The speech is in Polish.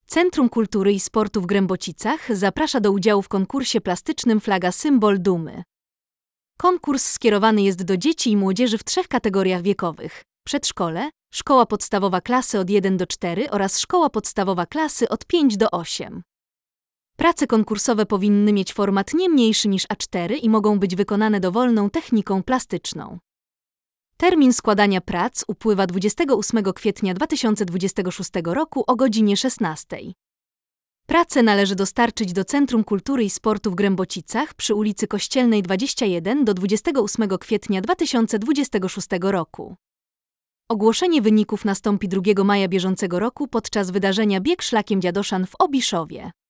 Centrum Kultury i Sportu w Grębocicach zaprasza do udziału w konkursie plastycznym Flaga Symbol Dumy. Konkurs skierowany jest do dzieci i młodzieży w 3 kategoriach wiekowych: przedszkole, szkoła podstawowa klasy od 1 do 4 oraz szkoła podstawowa klasy od 5 do 8. Prace konkursowe powinny mieć format nie mniejszy niż A4 i mogą być wykonane dowolną techniką plastyczną. Termin składania prac upływa 28 kwietnia 2026 roku o godzinie 16. Prace należy dostarczyć do Centrum Kultury i Sportu w Grębocicach przy ulicy Kościelnej 21 do 28 kwietnia 2026 roku. Ogłoszenie wyników nastąpi 2 maja bieżącego roku podczas wydarzenia Bieg Szlakiem Dziadoszan w Obiszowie.